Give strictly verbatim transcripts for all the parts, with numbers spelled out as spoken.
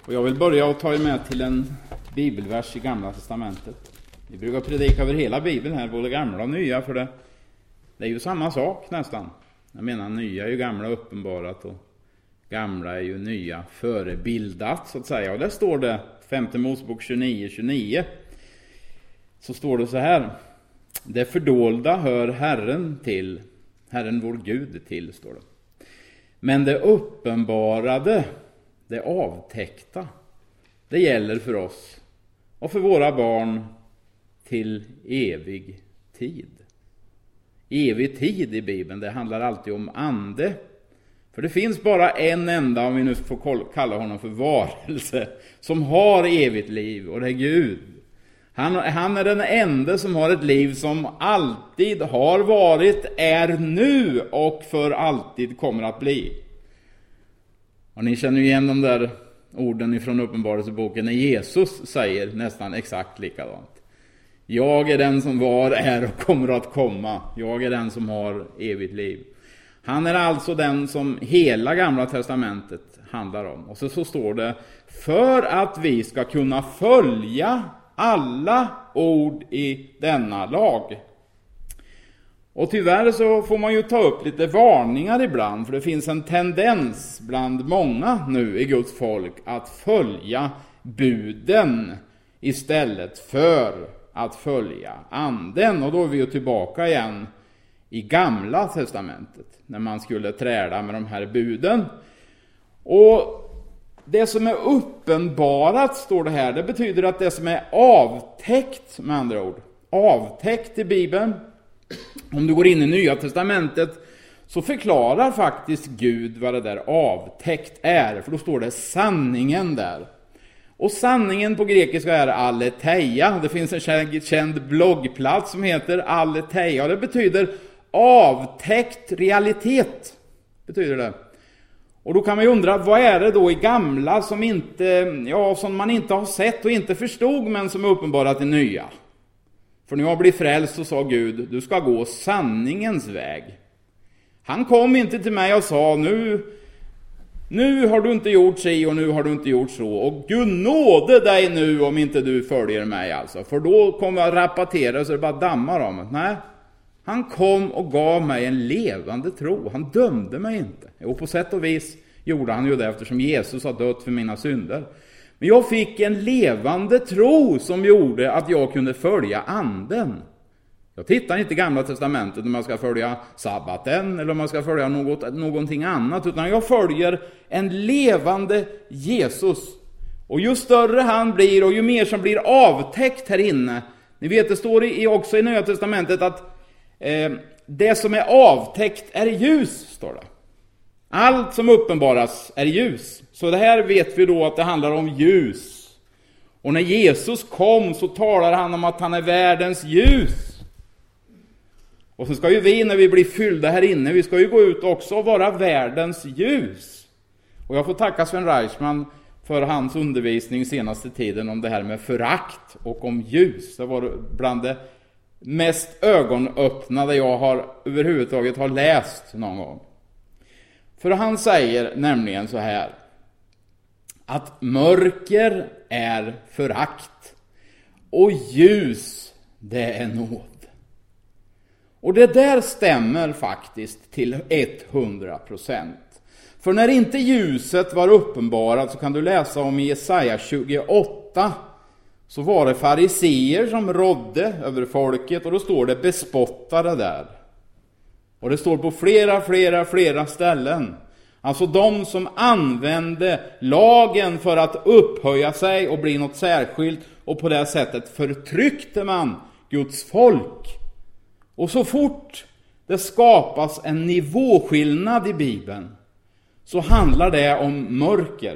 Och jag vill börja och ta er med till en bibelvers i Gamla testamentet. Vi brukar predika över hela Bibeln här, både gamla och nya, för det, det är ju samma sak nästan. Jag menar, nya är ju gamla uppenbarat och gamla är ju nya förebildat, så att säga. Och där står det, femte Mosebok tjugonio tjugonio, så står det så här: det fördolda hör Herren till, Herren vår Gud till, står det. Men det uppenbarade, det avtäckta, det gäller för oss och för våra barn till evig tid. Evig tid i Bibeln, det handlar alltid om ande. För det finns bara en enda, om vi nu får kalla honom för varelse, som har evigt liv, och det är Gud. Han, han är den enda som har ett liv som alltid har varit, är nu och för alltid kommer att bli. Och ni känner ju igen de där orden ifrån Uppenbarelseboken när Jesus säger nästan exakt likadant. Jag är den som var, är och kommer att komma. Jag är den som har evigt liv. Han är alltså den som hela Gamla testamentet handlar om. Och så, så står det: för att vi ska kunna följa alla ord i denna lag. Och tyvärr så får man ju ta upp lite varningar ibland, för det finns en tendens bland många nu i Guds folk att följa buden istället för att följa anden. Och då är vi ju tillbaka igen i Gamla testamentet, när man skulle träda med de här buden. Och det som är uppenbarat, står det här, det betyder att det som är avtäckt, med andra ord, avtäckt i Bibeln. Om du går in i Nya testamentet så förklarar faktiskt Gud vad det där avtäckt är, för då står det sanningen där. Och sanningen på grekiska är aletheia. Det finns en känd bloggplats som heter aletheia. Det betyder avtäckt realitet, betyder det. Och då kan man ju undra, vad är det då i gamla som inte, ja, som man inte har sett och inte förstod, men som är uppenbarat i nya? För när jag blev frälst så sa Gud, du ska gå sanningens väg. Han kom inte till mig och sa, nu, nu har du inte gjort sig och nu har du inte gjort så. Och Gud nåde dig nu om inte du följer mig alltså. För då kommer jag rapportera så det bara dammar om. Nej, han kom och gav mig en levande tro. Han dömde mig inte. Och på sätt och vis gjorde han ju det, eftersom Jesus har dött för mina synder. Men jag fick en levande tro som gjorde att jag kunde följa anden. Jag tittar inte i Gamla testamentet om man ska följa sabbaten eller om man ska följa något, någonting annat, utan jag följer en levande Jesus. Och ju större han blir och ju mer som blir avtäckt här inne. Ni vet, det står i, också i Nya testamentet att eh, det som är avtäckt är ljus, står det. Allt som uppenbaras är ljus. Så det här vet vi då att det handlar om ljus. Och när Jesus kom så talar han om att han är världens ljus. Och så ska ju vi, när vi blir fyllda här inne, vi ska ju gå ut också och vara världens ljus. Och jag får tacka Sven Reichman för hans undervisning senaste tiden om det här med förakt och om ljus. Det var bland det mest ögonöppnade jag har överhuvudtaget har läst någon gång. För han säger nämligen så här, att mörker är förakt och ljus, det är nåd. Och det där stämmer faktiskt till hundra procent. För när inte ljuset var uppenbarat, så kan du läsa om i Jesaja tjugoåtta, så var det fariseer som rådde över folket, och då står det bespottade där. Och det står på flera, flera, flera ställen. Alltså de som använde lagen för att upphöja sig och bli något särskilt, och på det sättet förtryckte man Guds folk. Och så fort det skapas en nivåskillnad i Bibeln, så handlar det om mörker.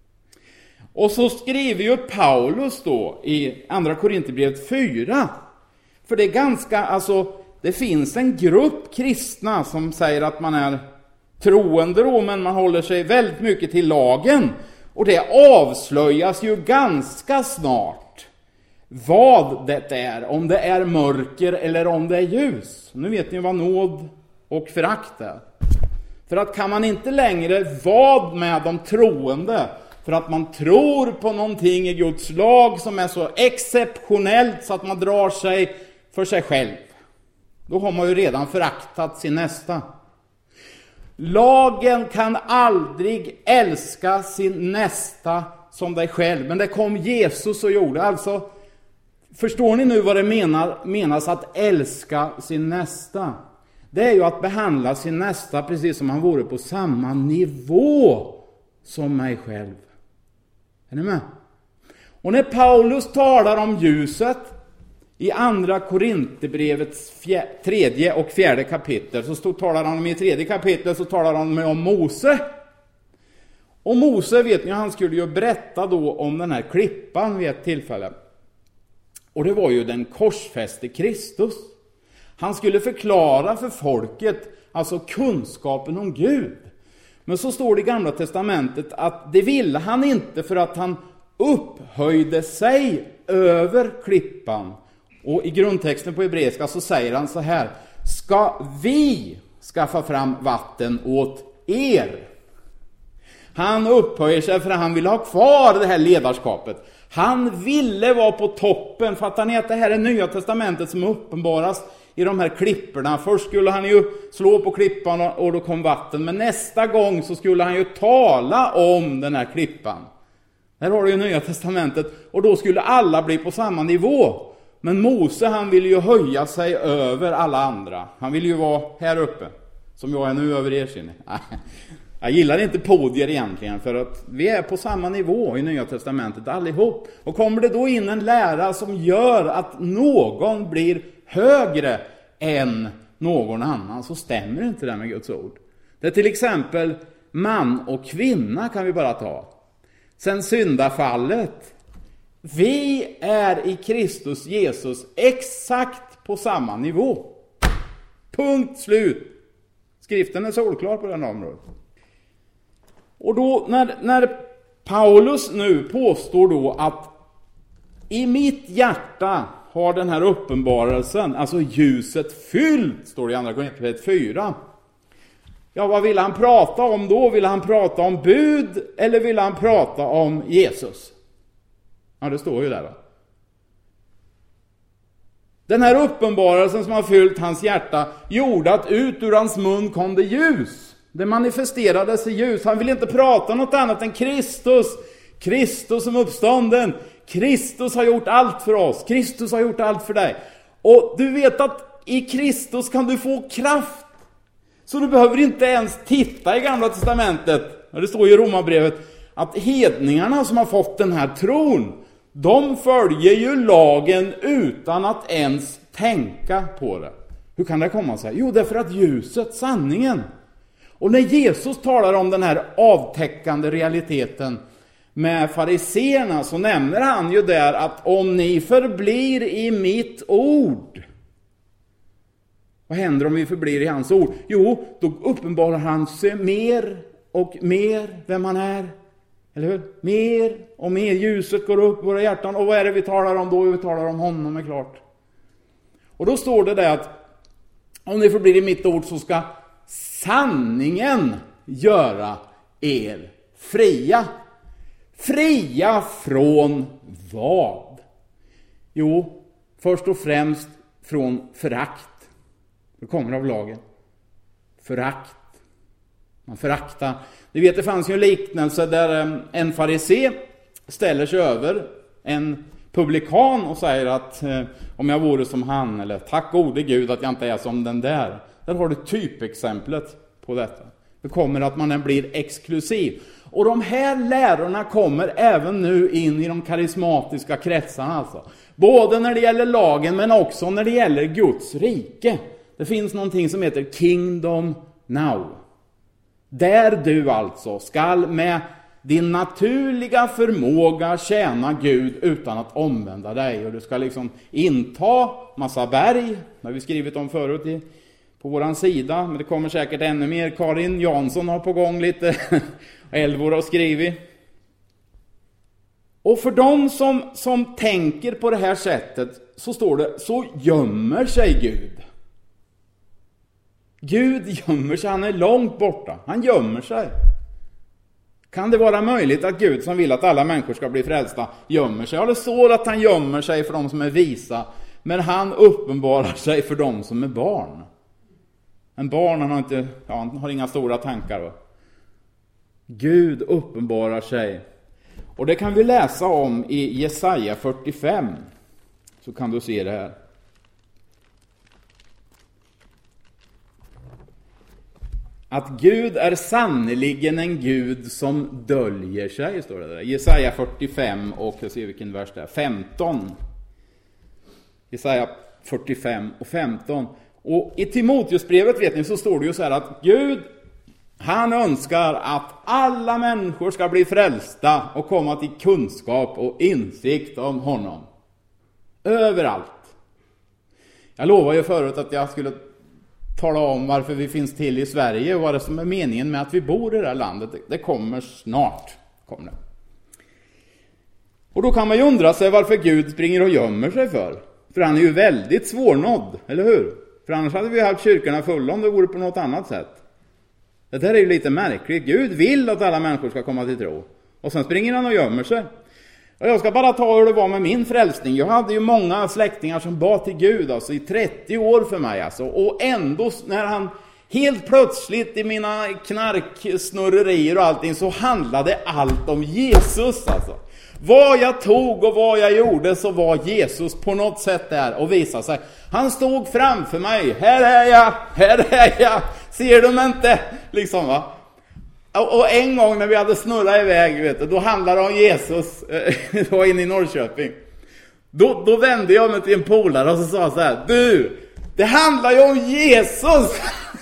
Och så skriver ju Paulus då i andra Korinthierbrevet fyra. För det är ganska, alltså det finns en grupp kristna som säger att man är troende då, men man håller sig väldigt mycket till lagen. Och det avslöjas ju ganska snart vad det är, om det är mörker eller om det är ljus. Nu vet ni vad nåd och förakt är. För att kan man inte längre vara med de troende för att man tror på någonting i Guds lag som är så exceptionellt så att man drar sig för sig själv. Då har man ju redan föraktat sin nästa. Lagen kan aldrig älska sin nästa som dig själv. Men det kom Jesus och gjorde. Alltså, förstår ni nu vad det menar, menas att älska sin nästa? Det är ju att behandla sin nästa precis som han vore på samma nivå som mig själv. Är ni med? Och när Paulus talar om ljuset i andra Korinthierbrevets tredje och fjärde kapitel, så stod, talar han om i tredje kapitlet så talar han om Mose. Och Mose, vet ni, han skulle ju berätta då om den här klippan vid ett tillfälle. Och det var ju den korsfäste Kristus. Han skulle förklara för folket, alltså kunskapen om Gud. Men så står det i Gamla testamentet att det ville han inte för att han upphöjde sig över klippan. Och i grundtexten på hebreiska så säger han så här: ska vi skaffa fram vatten åt er? Han upphöjer sig för att han vill ha kvar det här ledarskapet. Han ville vara på toppen. Fattar ni att det här är Nya testamentet som uppenbaras i de här klipporna? Först skulle han ju slå på klippan och då kom vatten. Men nästa gång så skulle han ju tala om den här klippan. Där har du ju Nya testamentet. Och då skulle alla bli på samma nivå. Men Mose, han ville ju höja sig över alla andra. Han ville ju vara här uppe. Som jag är nu över er sinne. Jag gillar inte podier egentligen, för att vi är på samma nivå i Nya testamentet allihop. Och kommer det då in en lära som gör att någon blir högre än någon annan, så stämmer inte det med Guds ord. Det är till exempel man och kvinna kan vi bara ta. Sen syndafallet. Vi är i Kristus Jesus exakt på samma nivå. Punkt slut. Skriften är solklar på den området. Och då när, när Paulus nu påstår då att i mitt hjärta har den här uppenbarelsen, alltså ljuset fyllt, står det i andra Korinthierbrevet fyra. Ja, vad vill han prata om då? Vill han prata om bud eller vill han prata om Jesus? Ja, det står ju där, va? Den här uppenbarelsen som har fyllt hans hjärta gjorde att ut ur hans mun kom det ljus. Det manifesterades i ljus. Han vill inte prata något annat än Kristus. Kristus som uppstånden. Kristus har gjort allt för oss. Kristus har gjort allt för dig. Och du vet att i Kristus kan du få kraft. Så du behöver inte ens titta i Gamla testamentet. Det står ju i Romarbrevet att hedningarna som har fått den här tron, de följer ju lagen utan att ens tänka på det. Hur kan det komma sig? Jo, därför att ljuset, sanningen. Och när Jesus talar om den här avtäckande realiteten med fariseerna, så nämner han ju där att om ni förblir i mitt ord. Vad händer om vi förblir i hans ord? Jo, då uppenbarar han sig mer och mer vem han är. Eller hur? Mer och mer ljuset går upp i våra hjärtan. Och vad är det vi talar om då? Vi talar om honom, är klart. Och då står det där att om ni förblir i mitt ord så ska sanningen göra er fria. Fria från vad? Jo, först och främst från förakt. Det kommer av lagen. Förakt. Man föraktar. Du vet, det fanns ju en liknelse där en farisé ställer sig över en publikan och säger att eh, om jag vore som han, eller tack gode Gud att jag inte är som den där. Där har du typexemplet på detta. Det kommer att man blir exklusiv. Och de här lärorna kommer även nu in i de karismatiska kretsarna. Alltså. Både när det gäller lagen men också när det gäller Guds rike. Det finns någonting som heter Kingdom Now. Där du alltså skall med din naturliga förmåga tjäna Gud utan att omvända dig. Och du ska liksom inta massa berg. Det har vi skrivit om förut i, på våran sida. Men det kommer säkert ännu mer. Karin Jansson har på gång lite. Elvor har skrivit. Och för de som, som tänker på det här sättet så står det, så gömmer sig Gud. Gud gömmer sig, han är långt borta. Han gömmer sig. Kan det vara möjligt att Gud som vill att alla människor ska bli frälsta gömmer sig? Ja, det står att han gömmer sig för de som är visa, men han uppenbarar sig för de som är barn. En barn, han har, inte, ja, han har inga stora tankar. Va? Gud uppenbarar sig. Och det kan vi läsa om i Jesaja fyrtiofem. Så kan du se det här. Att Gud är sannoliken en Gud som döljer sig, står det där. Jesaja fyrtiofem och jag ser vilken vers det är. femton. Jesaja fyrtiofem och femton. Och i Timoteusbrevet, vet ni, så står det ju så här att Gud, han önskar att alla människor ska bli frälsta och komma till kunskap och insikt om honom. Överallt. Jag lovade ju förut att jag skulle tala om varför vi finns till i Sverige och vad det som är meningen med att vi bor i det här landet. Det kommer snart. Kommer det. Och då kan man ju undra sig varför Gud springer och gömmer sig för. För han är ju väldigt svårnådd, eller hur? För annars hade vi haft kyrkorna fulla om det vore på något annat sätt. Det här är ju lite märkligt. Gud vill att alla människor ska komma till tro. Och sen springer han och gömmer sig. Och jag ska bara ta hur det var med min frälsning. Jag hade ju många släktingar som bad till Gud alltså, i trettio år för mig. Alltså. Och ändå när han helt plötsligt i mina knarksnurrerier och allting så handlade allt om Jesus. Alltså. Vad jag tog och vad jag gjorde så var Jesus på något sätt där och visade sig. Han stod framför mig. Här är jag, här är jag. Ser du mig inte? Liksom va. Och en gång när vi hade snurrat iväg, vet du, då handlade det om Jesus. Det var inne i Norrköping. Då, då vände jag mig till en polare och så sa så här: du, det handlar ju om Jesus.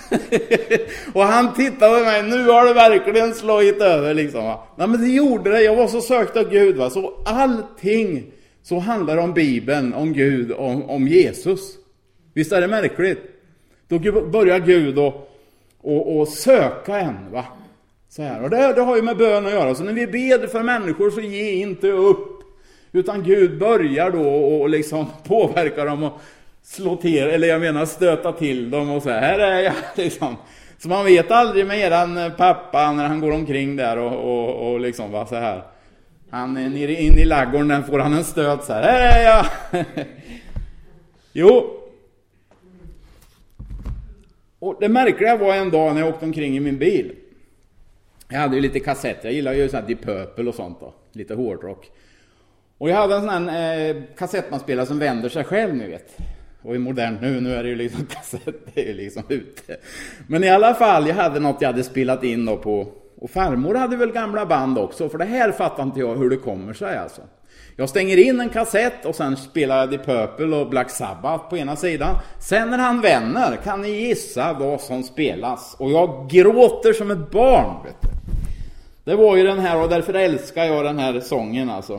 Och han tittade på mig. Nu har det verkligen slagit över liksom va. Nej, men det gjorde det. Jag var så sökt av Gud va. Så allting så handlar om Bibeln, om Gud, om, om Jesus. Visst är det märkligt? Då börjar Gud och, och, och söka en va. Så här. Och det, det har ju med bön att göra. Så när vi ber för människor så ge inte upp. Utan Gud börjar då och, och liksom påverka dem och slå till, eller jag menar stöta till dem och så här, här är jag liksom. Så man vet aldrig med eran pappa när han går omkring där och, och, och liksom va, så här. Han är nere in i laggården, där får han en stöt så här, här är jag. Jo. Och det märkliga var en dag när jag åkte omkring i min bil. Jag hade ju lite kassetter, jag gillar ju sånt här Deep Purple och sånt då, lite hårdrock. Och jag hade en sån här eh, kassettmanspelare som vänder sig själv, ni vet. Och i modernt nu, nu är det ju liksom kassett, det är ju liksom ute. Men i alla fall, jag hade något jag hade spelat in då på, och farmor hade väl gamla band också, för det här fattar inte jag hur det kommer sig alltså. Jag stänger in en kassett och sen spelar jag Deep Purple och Black Sabbath på ena sidan. Sen när han vänder kan ni gissa vad som spelas. Och jag gråter som ett barn, vet du. Det var ju den här, och därför älskar jag den här sången alltså.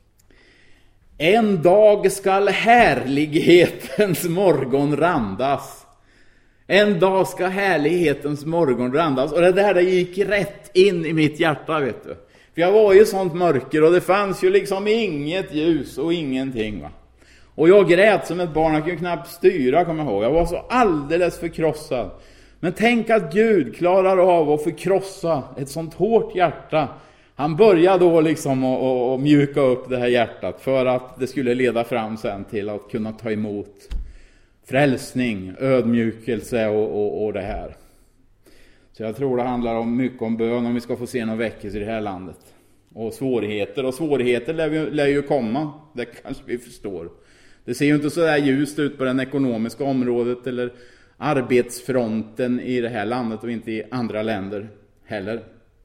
En dag skall härlighetens morgon randas. En dag ska härlighetens morgon randas. Och det där det gick rätt in i mitt hjärta, vet du. För jag var ju sånt mörker och det fanns ju liksom inget ljus och ingenting va. Och jag grät som ett barn, jag kunde knappt styra, kommer jag ihåg. Jag var så alldeles förkrossad. Men tänk att Gud klarar av att förkrossa ett sånt hårt hjärta. Han började då liksom att, att mjuka upp det här hjärtat för att det skulle leda fram sen till att kunna ta emot frälsning, ödmjukelse och, och, och det här. Så jag tror det handlar om mycket om bön om vi ska få se någon väckelse i det här landet. Och svårigheter, och svårigheter lär, vi, lär ju komma, det kanske vi förstår. Det ser ju inte så där ljust ut på den ekonomiska området eller arbetsfronten i det här landet och inte i andra länder heller.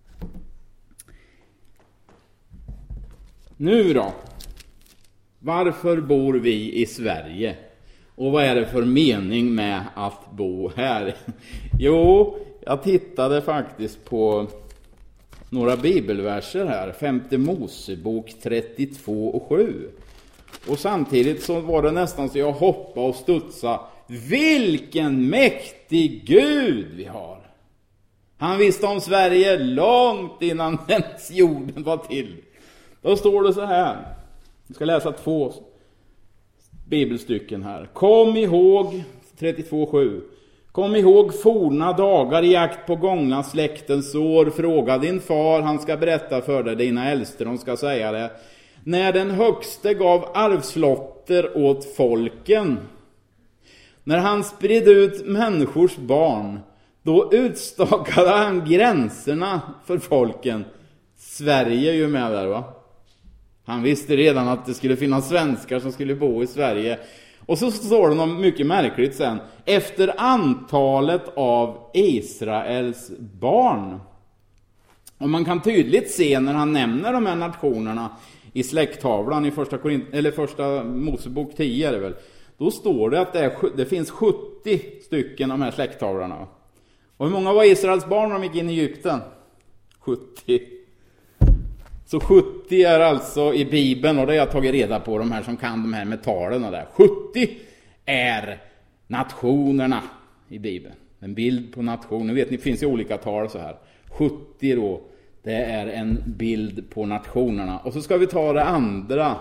Nu då? Varför bor vi i Sverige? Och vad är det för mening med att bo här? Jo, jag tittade faktiskt på några bibelverser här. Femte Mosebok trettiotvå och sju. Och samtidigt så var det nästan så jag hoppade och studsade. Vilken mäktig Gud vi har! Han visste om Sverige långt innan ens jorden var till. Då står det så här. Jag ska läsa två bibelstycken här. Kom ihåg, trettiotvå sju. Kom ihåg forna dagar i jakt på gångna släktens år. Fråga din far, han ska berätta för dig. Dina äldste, de ska säga det. När den högste gav arvslotter åt folken, när han spred ut människors barn, då utstakade han gränserna för folken. Sverige är ju med där, va? Han visste redan att det skulle finnas svenskar som skulle bo i Sverige. Och så står det något mycket märkligt sen. Efter antalet av Israels barn. Och man kan tydligt se när han nämner de här nationerna i släkttavlan i första, Korint, eller första Mosebok tio är det väl. Då står det att det, är, det finns sjuttio stycken av de här släkttavlarna. Och hur många var Israels barn när de gick in i Egypten? sjuttio. Så sjuttio är alltså i Bibeln, och det har jag tagit reda på, de här som kan de här metalen och där. sjuttio är nationerna i Bibeln. En bild på nationer. Vet ni, det finns ju olika tal så här. sjuttio då, det är en bild på nationerna. Och så ska vi ta det andra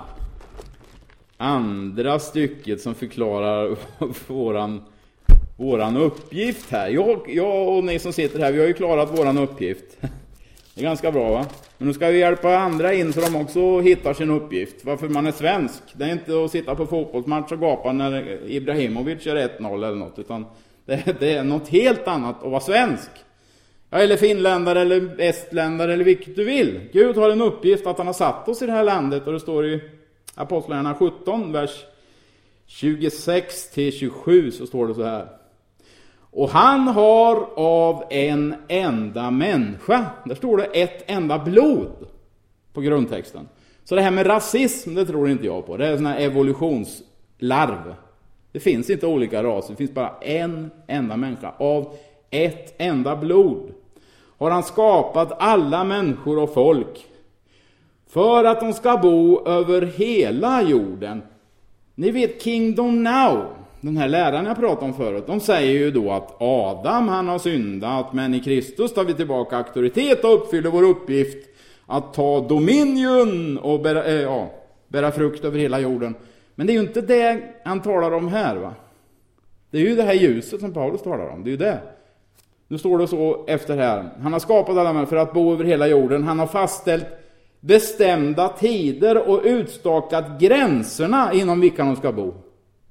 andra stycket som förklarar våran, våran uppgift här. Jag, jag och ni som sitter här, vi har ju klarat våran uppgift. Det är ganska bra, va? Men nu ska vi hjälpa andra in så de också hittar sin uppgift. Varför man är svensk. Det är inte att sitta på fotbollsmatch och gapa när Ibrahimovic är ett noll eller något. Utan det, det är något helt annat att vara svensk. Ja, eller finländare eller estländare eller vilket du vill. Gud har en uppgift att han har satt oss i det här landet. Och det står i Apostlagärningarna sjutton, vers tjugosex till tjugosju, så står det så här. Och han har av en enda människa, där står det ett enda blod på grundtexten. Så det här med rasism, det tror inte jag på. Det är sån här evolutionslarv. Det finns inte olika raser, det finns bara en enda människa. Av ett enda blod har han skapat alla människor och folk för att de ska bo över hela jorden. Ni vet Kingdom Now, den här läraren jag pratade om förut, de säger ju då att Adam han har syndat, men i Kristus tar vi tillbaka auktoritet och uppfyller vår uppgift att ta dominion och bära, äh, ja, bära frukt över hela jorden. Men det är ju inte det han talar om här, va? Det är ju det här ljuset som Paulus talar om, det är ju det. Nu står det så efter här. Han har skapat alla människor för att bo över hela jorden. Han har fastställt bestämda tider och utstakat gränserna inom vilka de ska bo.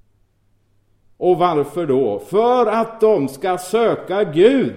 Och varför då? För att de ska söka Gud.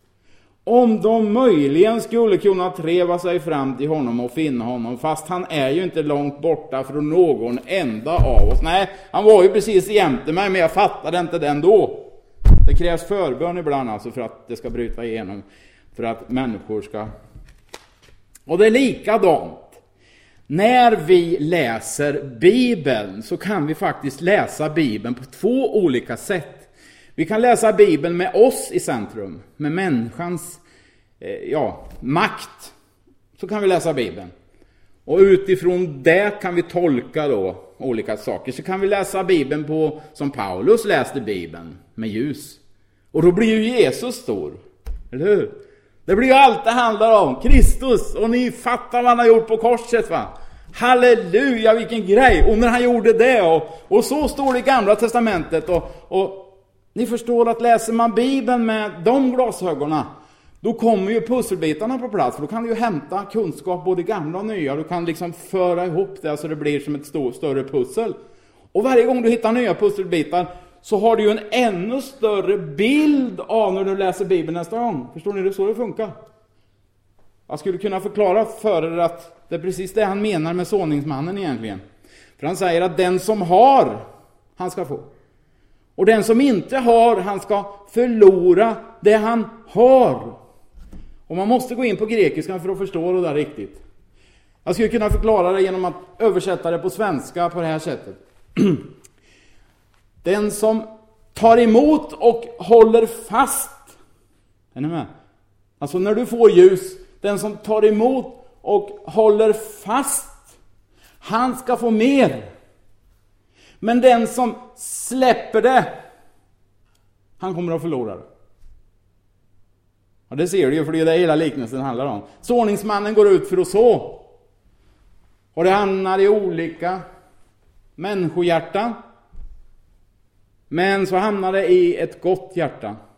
Om de möjligen skulle kunna treva sig fram till honom och finna honom. Fast han är ju inte långt borta från någon enda av oss. Nej, han var ju precis jämte mig, men jag fattade inte den då. Det krävs förbön ibland alltså för att det ska bryta igenom. För att människor ska... Och det är likadant. När vi läser Bibeln så kan vi faktiskt läsa Bibeln på två olika sätt. Vi kan läsa Bibeln med oss i centrum. Med människans eh, ja, makt. Så kan vi läsa Bibeln. Och utifrån det kan vi tolka då olika saker. Så kan vi läsa Bibeln på som Paulus läste Bibeln. Med ljus. Och då blir ju Jesus stor. Eller hur? Det blir ju allt det handlar om. Kristus. Och ni fattar vad han har gjort på korset, va? Halleluja, vilken grej. Och när han gjorde det. Och, och så står det i Gamla testamentet. Och, och ni förstår att läser man Bibeln med de glasögonen, då kommer ju pusselbitarna på plats. För då kan du ju hämta kunskap både gamla och nya. Du kan liksom föra ihop det så det blir som ett stor, större pussel. Och varje gång du hittar nya pusselbitar så har du ju en ännu större bild av när du läser Bibeln nästa gång. Förstår ni det? Så det funkar. Jag skulle kunna förklara för er att det är precis det han menar med såningsmannen egentligen. För han säger att den som har, han ska få. Och den som inte har, han ska förlora det han har. Och man måste gå in på grekiskan för att förstå det där riktigt. Jag skulle kunna förklara det genom att översätta det på svenska på det här sättet. Den som tar emot och håller fast. Är ni med? Alltså när du får ljus, den som tar emot och håller fast, han ska få mer. Men den som släpper det, han kommer att förlora det. Ja, det ser du ju, för det är det hela liknelsen handlar om. Såningsmannen går ut för att så. Och det hamnar i olika människohjärtan. Men så hamnar det i ett gott hjärta.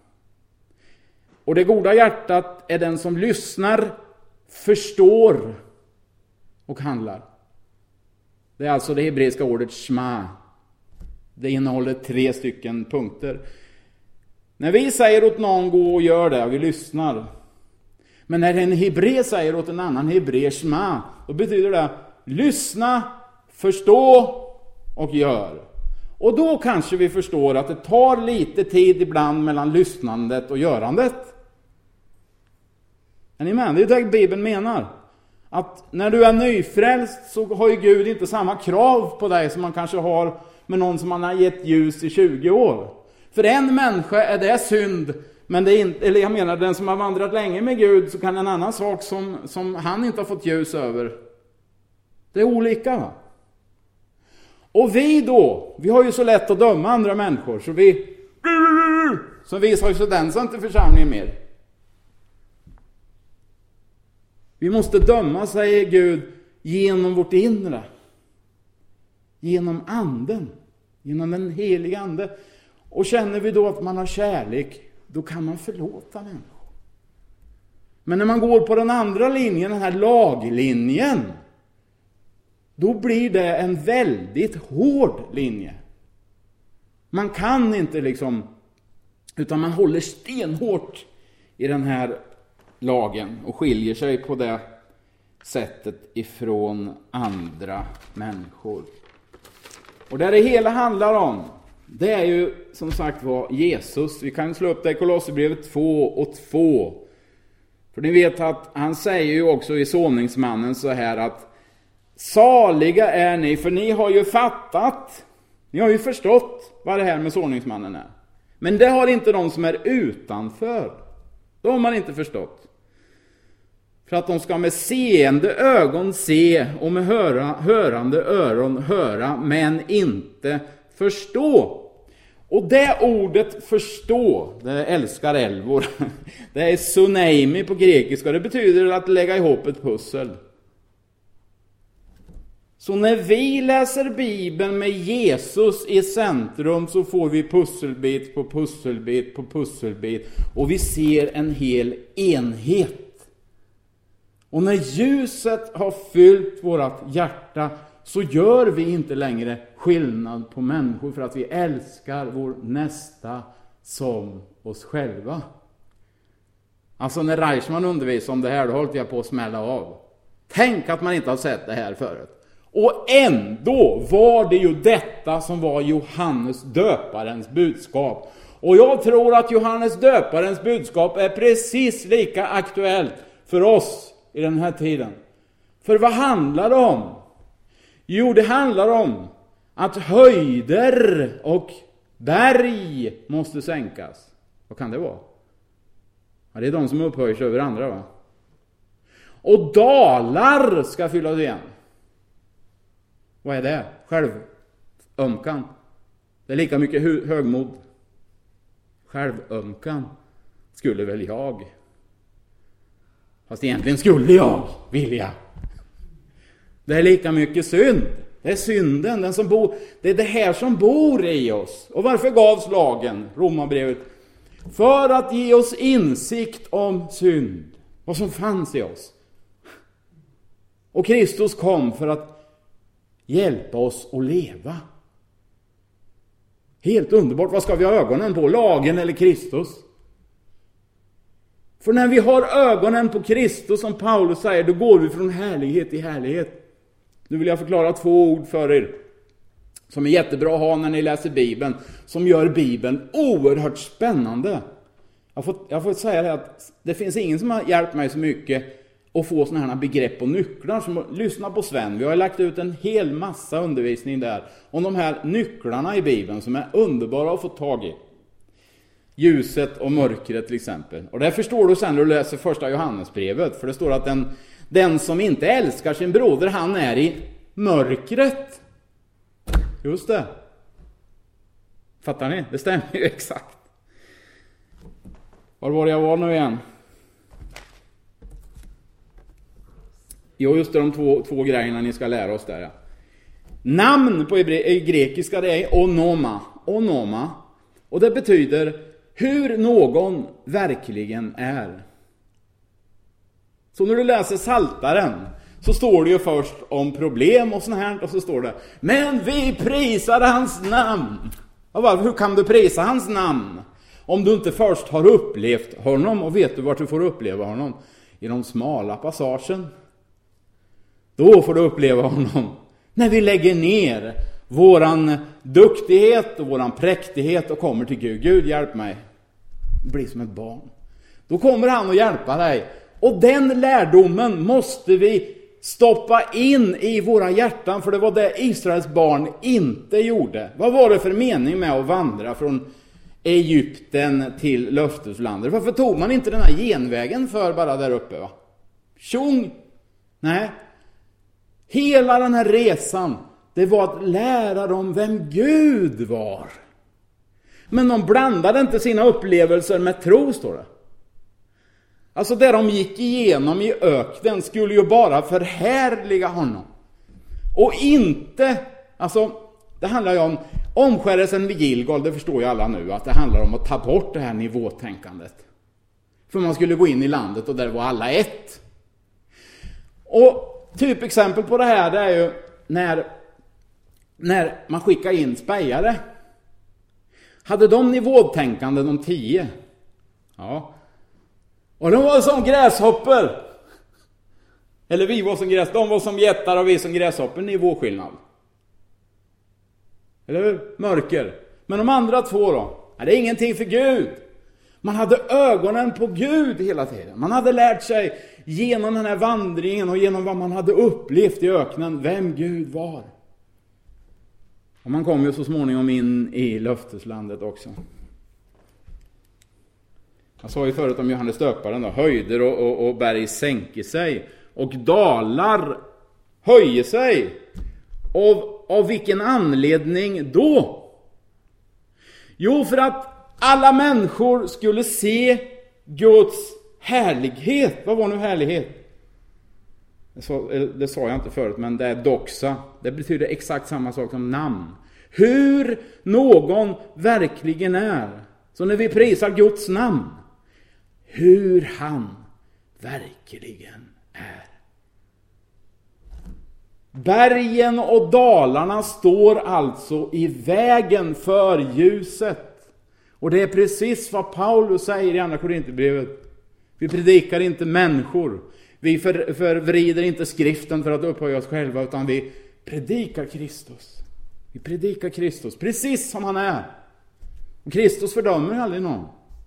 Och det goda hjärtat är den som lyssnar, förstår och handlar. Det är alltså det hebreiska ordet shma. Det innehåller tre stycken punkter. När vi säger åt någon gå och gör det, och vi lyssnar. Men när en hebre säger åt en annan hebre shma, då betyder det lyssna, förstå och gör. Och då kanske vi förstår att det tar lite tid ibland mellan lyssnandet och görandet. Är ni med? Det är det Bibeln menar. Att när du är nyfrälst så har ju Gud inte samma krav på dig som man kanske har med någon som man har gett ljus i tjugo år. För en människa är det synd, men det är inte, eller jag menar den som har vandrat länge med Gud, så kan en annan sak som, som han inte har fått ljus över. Det är olika, va? Och vi då, vi har ju så lätt att döma andra människor, så vi så visar ju så den som inte församlingen mer. Vi måste döma, säger Gud, genom vårt inre. Genom anden. Genom den heliga ande. Och känner vi då att man har kärlek, då kan man förlåta människor. Men när man går på den andra linjen, den här laglinjen, då blir det en väldigt hård linje. Man kan inte liksom, utan man håller stenhårt i den här lagen och skiljer sig på det sättet ifrån andra människor. Och det det hela handlar om, det är ju som sagt var Jesus. Vi kan slå upp det i Kolosserbrevet två och två. För ni vet att han säger ju också i såningsmannen så här att saliga är ni, för ni har ju fattat, ni har ju förstått vad det här med såningsmannen är. Men det har inte de som är utanför. De har man inte förstått. För att de ska med seende ögon se och med höra, hörande öron höra, men inte förstå. Och det ordet förstå, det älskar älvor. Det är suneimi på grekiska. Det betyder att lägga ihop ett pussel. Så när vi läser Bibeln med Jesus i centrum så får vi pusselbit på pusselbit på pusselbit. Och vi ser en hel enhet. Och när ljuset har fyllt vårt hjärta så gör vi inte längre skillnad på människor för att vi älskar vår nästa som oss själva. Alltså när Reichman undervisade om det här, då höll jag på att smälla av. Tänk att man inte har sett det här förut. Och ändå var det ju detta som var Johannes döparens budskap. Och jag tror att Johannes döparens budskap är precis lika aktuellt för oss i den här tiden. För vad handlar det om? Jo, det handlar om att höjder och berg måste sänkas. Vad kan det vara? Ja, det är de som upphöjer sig över andra, va? Och dalar ska fyllas igen. Vad är det? Självömkan. Det är lika mycket högmod. Självömkan skulle väl jag. Fast egentligen skulle jag vilja. Det är lika mycket synd. Det är synden, den som bor, det är det här som bor i oss. Och varför gavs lagen, Romarbrevet? För att ge oss insikt om synd. Vad som fanns i oss. Och Kristus kom för att hjälpa oss att leva. Helt underbart. Vad ska vi ha ögonen på? Lagen eller Kristus? För när vi har ögonen på Kristus, som Paulus säger, då går vi från härlighet till härlighet. Nu vill jag förklara två ord för er som är jättebra att ha när ni läser Bibeln, som gör Bibeln oerhört spännande. Jag får, jag får säga det att det finns ingen som har hjälpt mig så mycket att få såna här begrepp och nycklar. Som, lyssna på Sven, vi har lagt ut en hel massa undervisning där om de här nycklarna i Bibeln som är underbara att få tag i. Ljuset och mörkret till exempel. Och det förstår du sen när du läser första Johannesbrevet. För det står att den, den som inte älskar sin broder, han är i mörkret. Just det. Fattar ni? Det stämmer ju exakt. Var var jag var nu igen? Jo, just det, de två, två grejerna ni ska lära oss där. Ja. Namn på i grekiska, det är onoma. Onoma. Och det betyder hur någon verkligen är. Så när du läser Psaltaren så står det ju först om problem och sånt här, och så står det: men vi prisar hans namn. Och bara, hur kan du prisa hans namn om du inte först har upplevt honom? Och vet du vart du får uppleva honom? I de smala passagen. Då får du uppleva honom när vi lägger ner våran duktighet och våran präktighet och kommer till Gud. Gud, hjälp mig. Bli som ett barn. Då kommer han att hjälpa dig. Och den lärdomen måste vi stoppa in i våra hjärtan, för det var det Israels barn inte gjorde. Vad var det för mening med att vandra från Egypten till löfteslandet? Varför tog man inte den här genvägen för bara där uppe, va? Tjong! Nej. Hela den här resan, det var att lära dem vem Gud var. Men de blandade inte sina upplevelser med tro, står det. Alltså det de gick igenom i öknen skulle ju bara förhärliga honom. Och inte, alltså det handlar ju om omskärelsen vid Gilgal, det förstår ju alla nu, att det handlar om att ta bort det här nivåtänkandet. För man skulle gå in i landet och där var alla ett. Och typexempel på det här, det är ju när, när man skickar in spejare. Hade de nivåtänkande, de tio? Ja. Och de var som gräshopper. Eller vi var som gräs, de var som jättar och vi som gräshopper, nivåskillnad. Eller hur? Mörker. Men de andra två då? Ja, det är ingenting för Gud. Man hade ögonen på Gud hela tiden. Man hade lärt sig genom den här vandringen och genom vad man hade upplevt i öknen vem Gud var. Och man kom ju så småningom in i löfteslandet också. Jag sa ju förut om Johannes döparen då, höjder och, och, och berg sänker sig och dalar höjer sig. Och av vilken anledning då? Jo, för att alla människor skulle se Guds härlighet. Vad var nu härlighet? Det sa, det sa jag inte förut, men det är doxa. Det betyder exakt samma sak som namn. Hur någon verkligen är. Så när vi prisar Guds namn, hur han verkligen är. Bergen och dalarna står alltså i vägen för ljuset. Och det är precis vad Paulus säger i andra Korinthierbrevet. Vi predikar inte människor. Vi för, förvrider inte skriften för att upphöja oss själva, utan vi predikar Kristus. Vi predikar Kristus precis som han är. Och Kristus fördömer aldrig någon.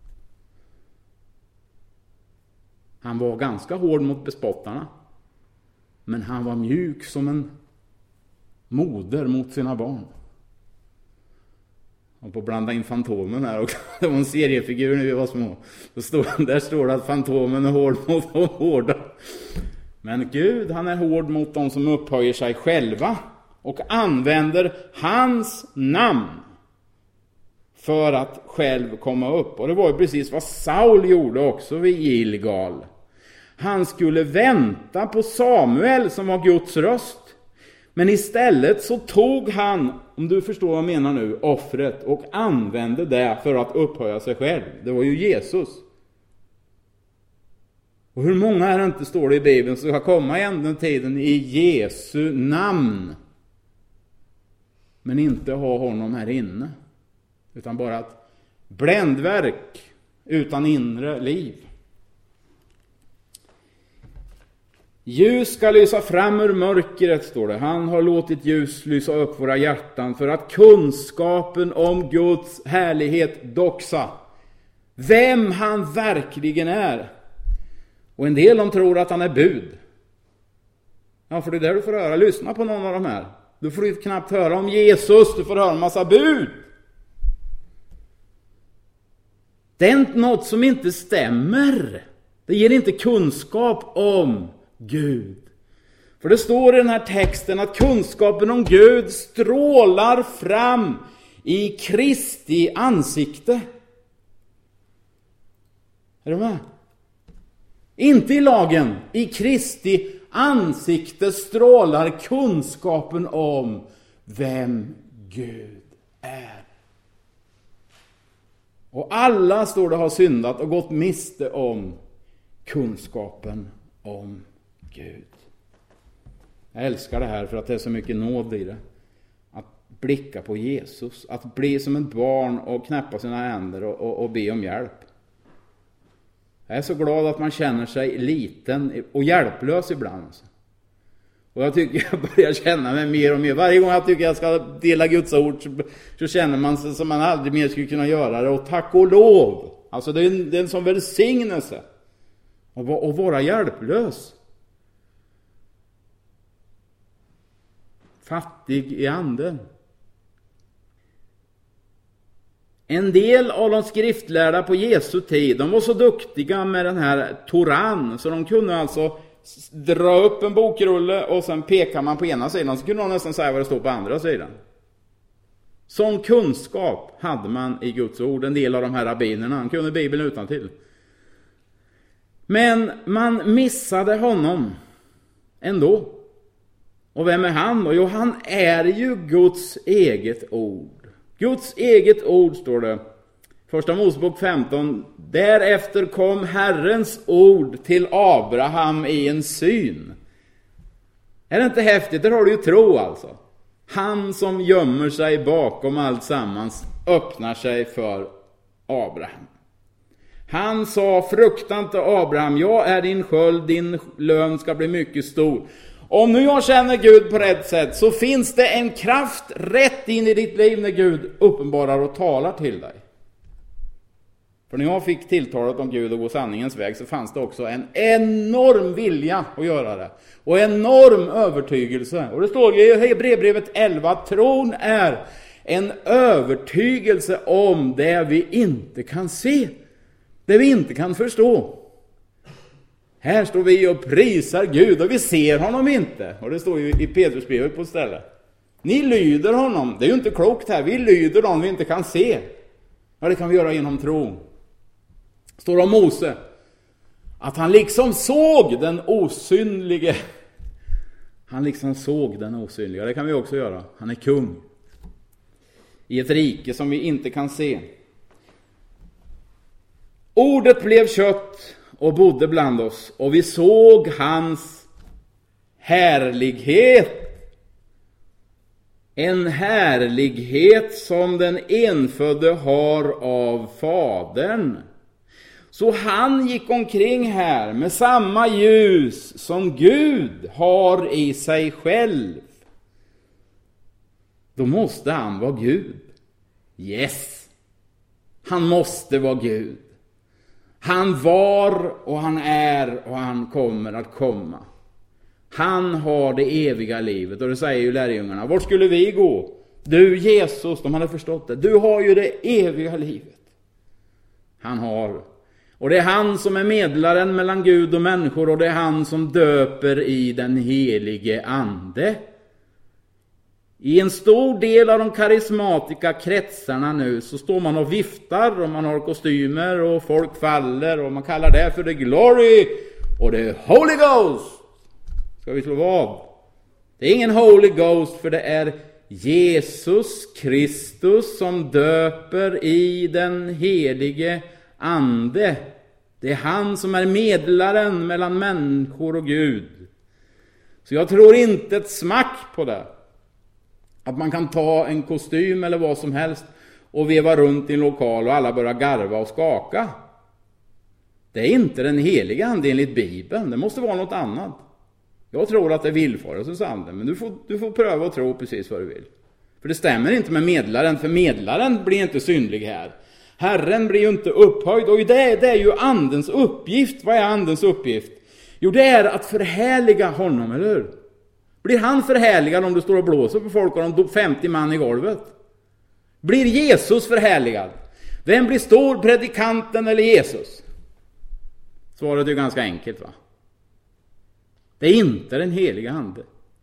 Han var ganska hård mot bespottarna. Men han var mjuk som en moder mot sina barn. Och på att blanda in Fantomen här också. Det var en seriefigur när vi var små. Då stod, där står det att Fantomen är hård mot de hårda. Men Gud, han är hård mot de som upphöjer sig själva. Och använder hans namn för att själv komma upp. Och det var ju precis vad Saul gjorde också vid Gilgal. Han skulle vänta på Samuel som var Guds röst. Men istället så tog han, om du förstår vad jag menar nu, offret och använde det för att upphöja sig själv. Det var ju Jesus. Och hur många är det inte, står det i Bibeln, så ska komma i änden tiden i Jesu namn. Men inte ha honom här inne. Utan bara ett bländverk utan inre liv. Ljus ska lysa fram ur mörkret, står det. Han har låtit ljus lysa upp våra hjärtan för att kunskapen om Guds härlighet doxa. Vem han verkligen är. Och en del de tror att han är bud. Ja, för det är där du får höra. Lyssna på någon av de här. Du får ju knappt höra om Jesus. Du får höra en massa bud. Det är inte något som inte stämmer. Det ger inte kunskap om Gud. För det står i den här texten att kunskapen om Gud strålar fram i Kristi ansikte. Är du med? Inte i lagen. I Kristi ansikte strålar kunskapen om vem Gud är. Och alla, står det, har syndat och gått miste om kunskapen om Gud. Jag älskar det här för att det är så mycket nåd i det. Att blicka på Jesus. Att bli som ett barn och knäppa sina händer och, och, och be om hjälp. Jag är så glad att man känner sig liten och hjälplös ibland. Och jag tycker jag börjar känna mig mer och mer. Varje gång jag tycker jag ska dela Guds ord så, så känner man sig som man aldrig mer skulle kunna göra det. Och tack och lov. Alltså det är en, det är en sån välsignelse. Och, och vara hjälplös. Fattig i anden. En del av de skriftlärda på Jesu tid, de var så duktiga med den här Toran, så de kunde alltså dra upp en bokrulle och sen pekar man på ena sidan, så kunde de nästan säga vad det står på andra sidan. Sån kunskap hade man i Guds ord, en del av de här rabbinerna, han kunde Bibeln utantill. Men man missade honom ändå. Och vem är han då? Jo, han är ju Guds eget ord. Guds eget ord, står det. Första Mosebok femton. Därefter kom Herrens ord till Abraham i en syn. Är det inte häftigt? Där har du ju tro alltså. Han som gömmer sig bakom allt sammans öppnar sig för Abraham. Han sa, frukta inte Abraham, jag är din sköld, din lön ska bli mycket stor. Om nu jag känner Gud på rätt sätt så finns det en kraft rätt in i ditt liv när Gud uppenbarar och talar till dig. För när jag fick tilltalet om Gud och gå sanningens väg så fanns det också en enorm vilja att göra det. Och enorm övertygelse. Och det står ju i Hebreerbrevet elva, tron är en övertygelse om det vi inte kan se. Det vi inte kan förstå. Här står vi och prisar Gud och vi ser honom inte. Och det står ju i Petrusbrevet på stället. Ni lyder honom. Det är ju inte klokt här. Vi lyder honom vi inte kan se. Ja, det kan vi göra genom tro. Står om Mose. Att han liksom såg den osynlige. Han liksom såg den osynliga. Det kan vi också göra. Han är kung. I ett rike som vi inte kan se. Ordet blev kött och bodde bland oss. Och vi såg hans härlighet. En härlighet som den enfödde har av fadern. Så han gick omkring här med samma ljus som Gud har i sig själv. Då måste han vara Gud. Yes. Han måste vara Gud. Han var och han är och han kommer att komma. Han har det eviga livet. Och det säger ju lärjungarna. Vart skulle vi gå? Du Jesus, de hade förstått det. Du har ju det eviga livet. Han har. Och det är han som är medlaren mellan Gud och människor. Och det är han som döper i den helige ande. I en stor del av de karismatiska kretsarna nu så står man och viftar och man har kostymer och folk faller och man kallar det för the glory och the Holy Ghost. Ska vi slå vad? Det är ingen Holy Ghost för det är Jesus Kristus som döper i den helige ande. Det är han som är medlaren mellan människor och Gud. Så jag tror inte ett smack på det. Att man kan ta en kostym eller vad som helst och veva runt i en lokal och alla börjar garva och skaka. Det är inte den heliga ande enligt Bibeln. Det måste vara något annat. Jag tror att det är villfarelsens ande, men du får, du får pröva och tro precis vad du vill. För det stämmer inte med medlaren, för medlaren blir inte synlig här. Herren blir ju inte upphöjd och det, det är ju andens uppgift. Vad är andens uppgift? Jo, det är att förhärliga honom, eller hur? Blir han förhärligad om du står och blåser på folk och de femtio man i golvet? Blir Jesus förhärligad? Vem blir stor, predikanten eller Jesus? Svaret är ganska enkelt, va? Det är inte den heliga ande.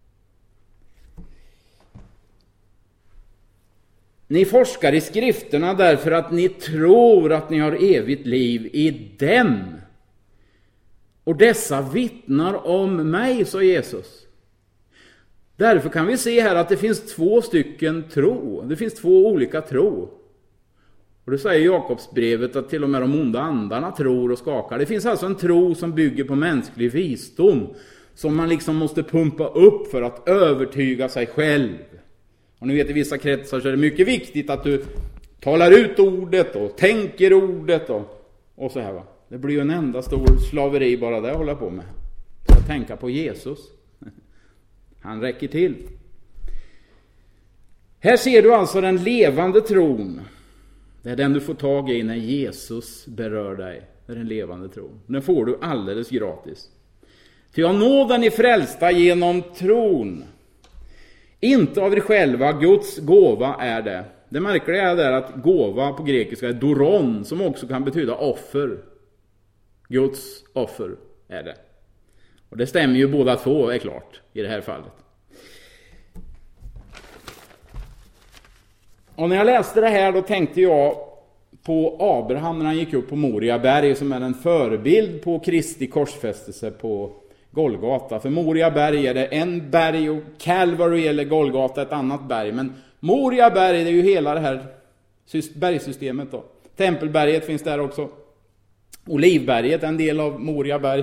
Ni forskar i skrifterna därför att ni tror att ni har evigt liv i dem. Och dessa vittnar om mig, sa Jesus. Därför kan vi se här att det finns två stycken tro. Det finns två olika tro. Och det säger Jakobsbrevet att till och med de onda andarna tror och skakar. Det finns alltså en tro som bygger på mänsklig visdom, som man liksom måste pumpa upp för att övertyga sig själv. Och ni vet, i vissa kretsar så är det mycket viktigt att du talar ut ordet och tänker ordet och, och så här va. Det blir ju en enda stor slaveri bara det att hålla på med. Så att tänka på Jesus. Han räcker till. Här ser du alltså den levande tron. Det är den du får tag i när Jesus berör dig. Det är den levande tron. Den får du alldeles gratis. Ty av nåden är frälsta genom tron. Inte av er själva, Guds gåva är det. Det märkliga är där att gåva på grekiska är doron, som också kan betyda offer. Guds offer är det. Och det stämmer ju båda två, är klart, i det här fallet. Och när jag läste det här då tänkte jag på Abraham när han gick upp på Moria berg, som är en förebild på Kristi korsfästelse på Golgata. För Moria berg är det en berg och Calvary eller Golgata ett annat berg. Men Moria berg, det är ju hela det här bergsystemet då. Tempelberget finns där också. Olivberget är en del av Moria berg.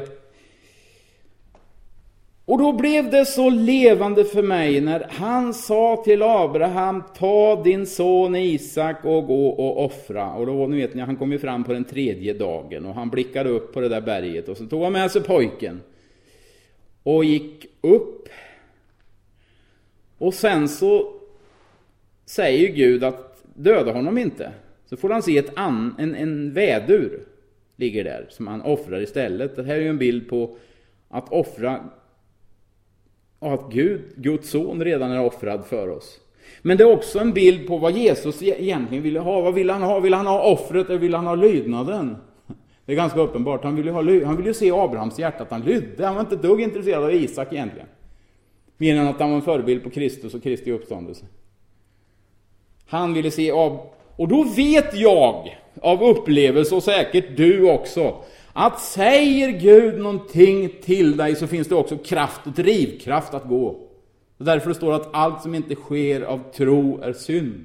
Och då blev det så levande för mig när han sa till Abraham: ta din son Isak och gå och offra. Och då, ni vet ni, han kom ju fram på den tredje dagen och han blickade upp på det där berget och så tog han med sig pojken och gick upp. Och sen så säger Gud att döda honom inte. Så får han se ett an, en, en vädur ligger där som han offrar istället. Det här är ju en bild på att offra, att Gud, Guds son redan är offrad för oss. Men det är också en bild på vad Jesus egentligen ville ha. Vad ville han ha? Ville han ha offret eller ville han ha lydnaden? Det är ganska uppenbart. Han ville, ha, han ville ju se Abrahams hjärta att han lydde. Han var inte dugg intresserad av Isak egentligen. Mer än att han var en förebild på Kristus och Kristi uppståndelse. Han ville se av... Och då vet jag av upplevelse, och säkert du också, att säger Gud någonting till dig så finns det också kraft och drivkraft att gå. Och därför står det att allt som inte sker av tro är synd.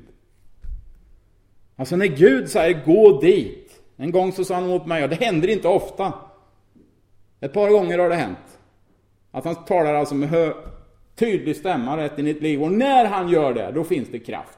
Alltså när Gud säger gå dit. En gång så sa han åt mig, och det händer inte ofta. Ett par gånger har det hänt. Att han talar alltså med hö, tydlig stämma rätt in i ditt liv. Och när han gör det, då finns det kraft.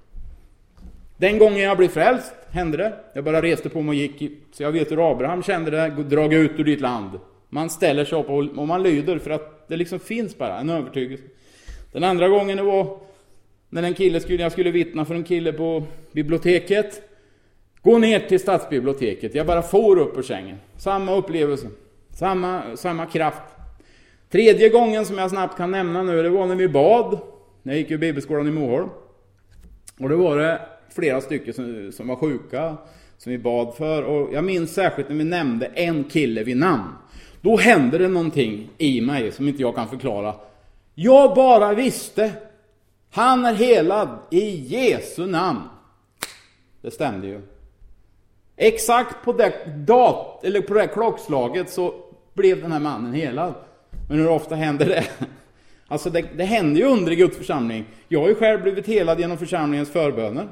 Den gången jag blev frälst hände det. Jag bara reste på mig och gick. Så jag vet hur Abraham kände det. Drag ut ur ditt land. Man ställer sig upp och man lyder för att det liksom finns bara en övertygelse. Den andra gången det var när en kille skulle, jag skulle vittna för en kille på biblioteket. Gå ner till stadsbiblioteket. Jag bara får upp ur sängen. Samma upplevelse. Samma, samma kraft. Tredje gången som jag snabbt kan nämna nu, det var när vi bad. Jag gick i bibelskolan i Moholm. Och det var det flera stycken som, som var sjuka, som vi bad för. Och jag minns särskilt när vi nämnde en kille vid namn. Då hände det någonting i mig som inte jag kan förklara. Jag bara visste. Han är helad i Jesu namn. Det stämde ju. Exakt på det, dat, eller på det klockslaget så blev den här mannen helad. Men hur ofta händer det? Alltså det, det händer ju under i Guds församling. Jag har ju själv blivit helad genom församlingens förböner.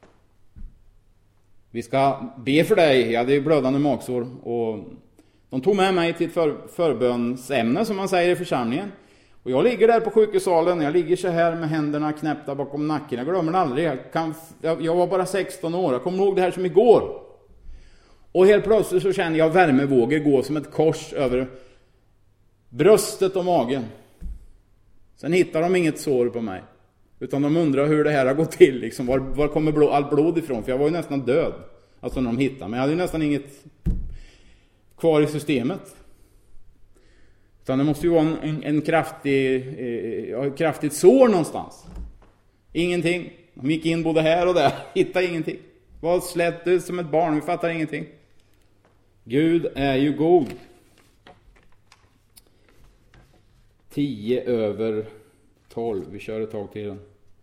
Vi ska be för dig. Jag hade ju blödande magsår. Och de tog med mig till ett för, förbönsämne som man säger i församlingen. Och jag ligger där på sjukhusalen. Jag ligger så här med händerna knäppta bakom nacken. Jag glömmer aldrig. Jag, kan, jag, jag var bara sexton år. Jag kommer ihåg det här som igår. Och helt plötsligt så känner jag värmevågor gå som ett kors över bröstet och magen. Sen hittar de inget sår på mig. Utan de undrar hur det här har gått till. Liksom, var, var kommer blod, all blod ifrån? För jag var ju nästan död. Alltså när de hittade. Men jag hade ju nästan inget kvar i systemet. Utan det måste ju vara en, en, en kraftig, eh, kraftigt sår någonstans. Ingenting. De gick in både här och där. Hittade ingenting. Var slätt ut som ett barn. Vi fattar ingenting. Gud är ju god. Tio över tolv. Vi kör ett tag till den.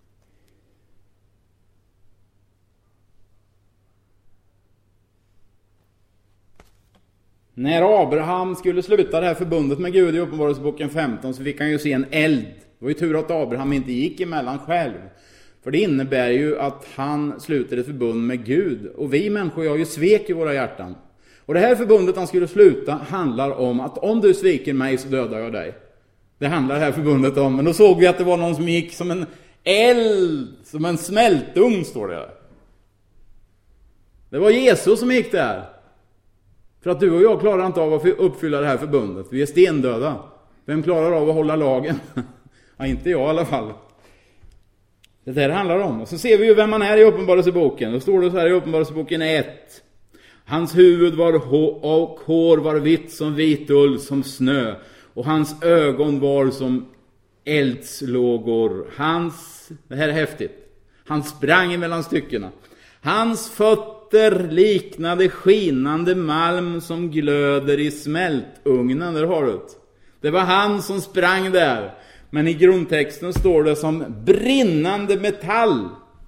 När Abraham skulle sluta det här förbundet med Gud i Uppenbarelseboken femton så fick han ju se en eld. Det var ju tur att Abraham inte gick emellan själv. För det innebär ju att han sluter ett förbund med Gud. Och vi människor har ju svek i våra hjärtan. Och det här förbundet han skulle sluta handlar om att om du sviker mig så dödar jag dig. Det handlar det här förbundet om. Men då såg vi att det var någon som gick som en eld, som en smältugn, står det där. Det var Jesus som gick där. För att du och jag klarar inte av att uppfylla det här förbundet. Vi är stendöda. Vem klarar av att hålla lagen? Ja, inte jag i alla fall. Det där handlar om. Och så ser vi ju vem man är i Uppenbarelseboken. Då står det så här i Uppenbarelseboken ett. Hans huvud var hår, och hår var vitt som vit ull, som snö. Och hans ögon var som eldslågor. Hans, det här är häftigt. Han sprang mellan styckena. Hans fötter liknade skinande malm som glöder i smältugnen. Där har du det. Det var han som sprang där. Men i grundtexten står det som brinnande metall.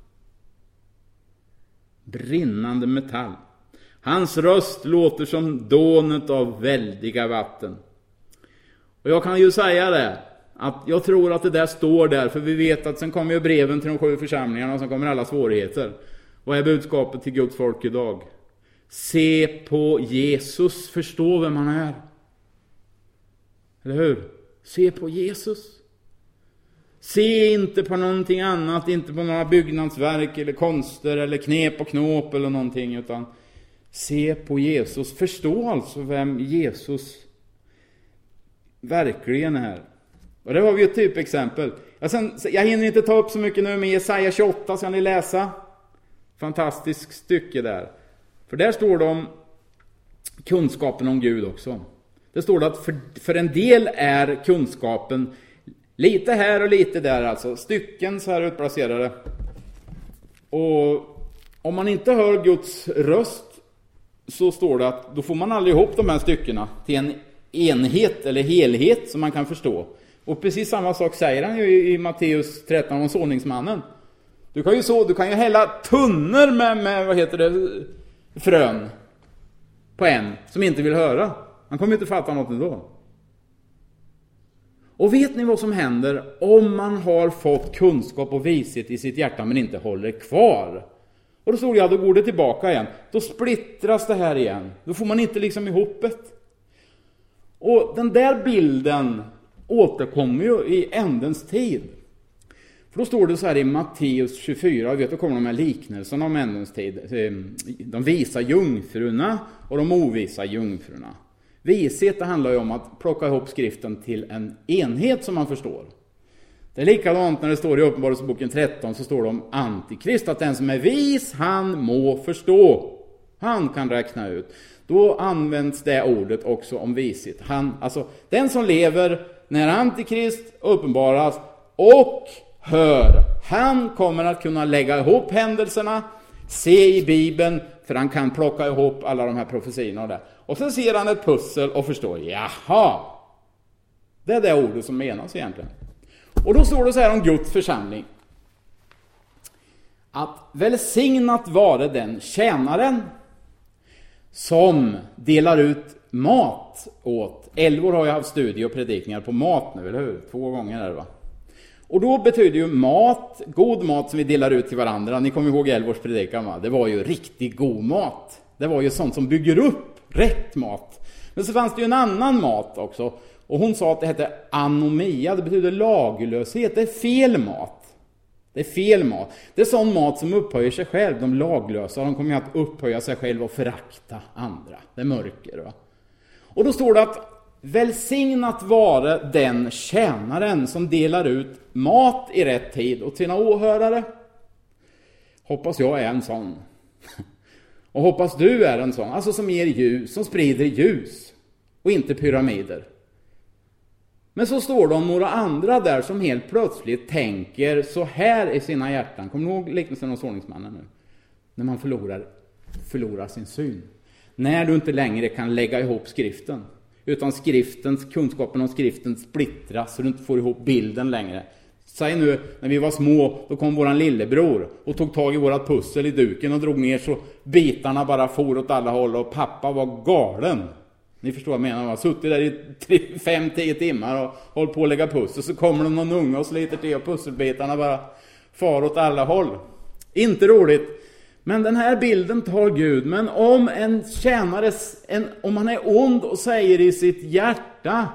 Brinnande metall. Hans röst låter som dånet av väldiga vatten. Och jag kan ju säga det, att jag tror att det där står där, för vi vet att sen kommer ju breven till de sju församlingarna och sen kommer alla svårigheter. Vad är budskapet till Guds folk idag? Se på Jesus, förstå vem han är. Eller hur? Se på Jesus. Se inte på någonting annat, inte på några byggnadsverk eller konster eller knep och knåp eller någonting, utan se på Jesus. Förstå alltså vem Jesus verkligen är. Och det har vi ett typexempel. Jag, sen, jag hinner inte ta upp så mycket nu, men Jesaja tjugoåtta ska ni läsa. Fantastiskt stycke där. För där står det om kunskapen om Gud också. Det står det att för, för en del är kunskapen lite här och lite där, alltså stycken så här utplacerade. Och om man inte hör Guds röst så står det att då får man aldrig ihop de här styckena till en enhet eller helhet som man kan förstå. Och precis samma sak säger han ju i, i Matteus tretton om såningsmannen. Du kan ju så, du kan ju hälla tunnor med, med vad heter det, frön på en som inte vill höra. Han kommer inte fatta något ändå. Och vet ni vad som händer om man har fått kunskap och vishet i sitt hjärta men inte håller kvar? Och då såg jag, då går det tillbaka igen. Då splittras det här igen. Då får man inte liksom ihop det. Och den där bilden återkommer ju i ändens tid. För då står det så här i Matteus tjugofyra, jag vet att kommer de här liknelserna om ändens tid. De visar jungfrurna och de ovisar jungfrurna. Vishet, det handlar ju om att plocka ihop skriften till en enhet som man förstår. Det är likadant när det står i Uppenbarelseboken tretton, så står det om Antikrist, att den som är vis, han må förstå. Han kan räkna ut. Då används det ordet också om vishet. Han, alltså den som lever när Antikrist uppenbaras och hör, han kommer att kunna lägga ihop händelserna, se i Bibeln, för han kan plocka ihop alla de här profetierna där. Och så ser han ett pussel och förstår, jaha, det är det ordet som menas egentligen. Och då står det så här om Guds församling. Att välsignat vare den tjänaren som delar ut mat åt. Elvor har ju haft studie och predikningar på mat nu, eller hur? Två gånger är det, va? Och då betyder ju mat, god mat som vi delar ut till varandra. Ni kommer ihåg Elvors predikan, va? Det var ju riktigt god mat. Det var ju sånt som bygger upp rätt mat. Men så fanns det ju en annan mat också. Och hon sa att det hette anomia, det betyder laglöshet. Det är fel mat. Det är fel mat. Det är sån mat som upphöjer sig själv. De laglösa, de kommer ju att upphöja sig själv och förakta andra. Det är mörker, va? Och då står det att välsignat vare den tjänaren som delar ut mat i rätt tid åt sina åhörare. Hoppas jag är en sån. Och hoppas du är en sån. Alltså som ger ljus, som sprider ljus. Och inte pyramider. Men så står det om några andra där som helt plötsligt tänker så här i sina hjärtan. Kommer du ihåg liknelsen om såningsmannen nu? När man förlorar, förlorar sin syn. När du inte längre kan lägga ihop skriften. Utan skriftens, kunskapen om skriften splittras så du inte får ihop bilden längre. Säg nu, när vi var små, då kom våran lillebror och tog tag i vårat pussel i duken och drog ner så bitarna bara for åt alla håll och pappa var galen. Ni förstår vad jag menar, man har suttit där i fem till tio timmar och hållit på att lägga pussel, så kommer det någon unge och sliter till och pusselbitarna bara far åt alla håll. Inte roligt. Men den här bilden tar Gud. Men om en tjänare, en, om han är ond och säger i sitt hjärta: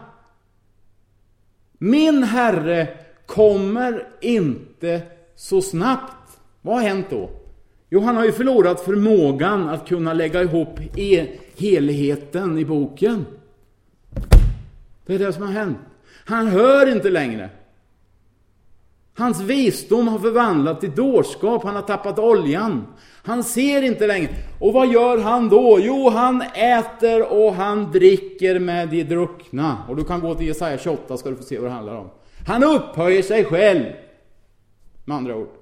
min herre kommer inte så snabbt. Vad har hänt då? Jo, han har ju förlorat förmågan att kunna lägga ihop e- helheten i boken. Det är det som har hänt. Han hör inte längre. Hans visdom har förvandlat till dårskap. Han har tappat oljan. Han ser inte längre. Och vad gör han då? Jo, han äter och han dricker med de druckna. Och du kan gå till Jesaja tjugoåtta, ska du få se vad det handlar om. Han upphöjer sig själv, med andra ord.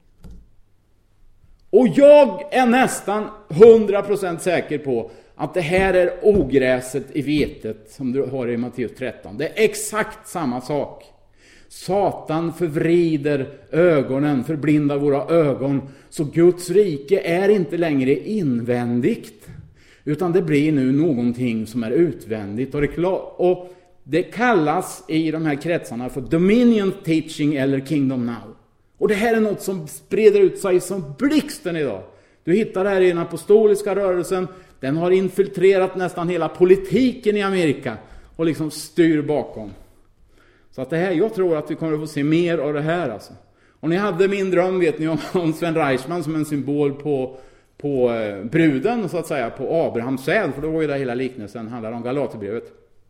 Och jag är nästan hundra procent säker på att det här är ogräset i vetet som du har i Matteus tretton. Det är exakt samma sak. Satan förvrider ögonen, förblindar våra ögon. Så Guds rike är inte längre invändigt, utan det blir nu någonting som är utvändigt. Och det, och det kallas i de här kretsarna för Dominion Teaching eller Kingdom Now. Och det här är något som spreder ut sig som blixten idag. Du hittar det här i den apostoliska rörelsen. Den har infiltrerat nästan hela politiken i Amerika och liksom styr bakom. Så att det här, jag tror att vi kommer att få se mer av det här alltså. Och ni hade min dröm, vet ni, om, om Sven Reichman som en symbol på, på eh, bruden, så att säga, på Abrahams säd. För då var ju det hela liknelsen, handlar om Galaterbrevet.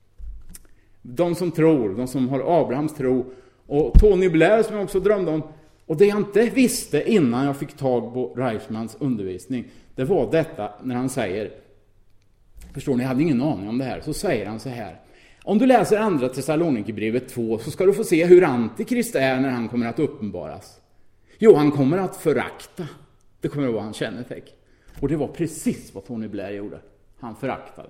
De som tror, de som har Abrahams tro. Och Tony Blair som jag också drömde om. Och det jag inte visste innan jag fick tag på Reichmans undervisning, det var detta när han säger, förstår ni, jag hade ingen aning om det här, så säger han så här: om du läser andra Thessalonikerbrevet två så ska du få se hur antikrist är när han kommer att uppenbaras. Jo, han kommer att förakta. Det kommer att vara hans kännetecken. Och det var precis vad Tony Blair gjorde. Han föraktade.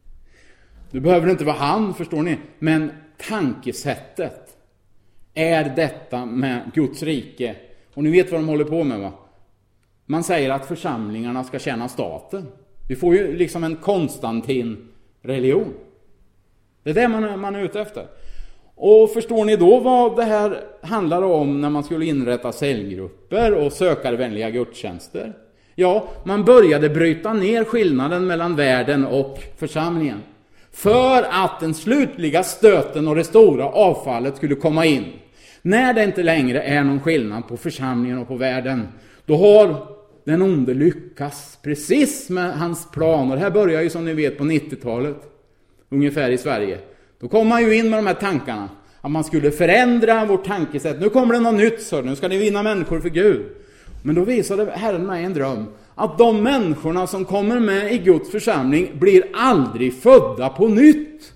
Du behöver inte vara han, förstår ni, men tankesättet är detta med Guds rike. Och ni vet vad de håller på med, va? Man säger att församlingarna ska tjäna staten. Vi får ju liksom en Konstantin-religion. Det är det man, man är ute efter. Och förstår ni då vad det här handlar om när man skulle inrätta cellgrupper och sökarvänliga gudstjänster? Ja, man började bryta ner skillnaden mellan världen och församlingen. För att den slutliga stöten och det stora avfallet skulle komma in. När det inte längre är någon skillnad på församlingen och på världen, då har den onde lyckas precis med hans planer. Det här börjar ju som ni vet på nittiotalet, ungefär i Sverige. Då kom man ju in med de här tankarna, att man skulle förändra vårt tankesätt. Nu kommer det något nytt, så nu ska ni vinna människor för Gud. Men då visade Herren mig en dröm, att de människorna som kommer med i Guds församling blir aldrig födda på nytt.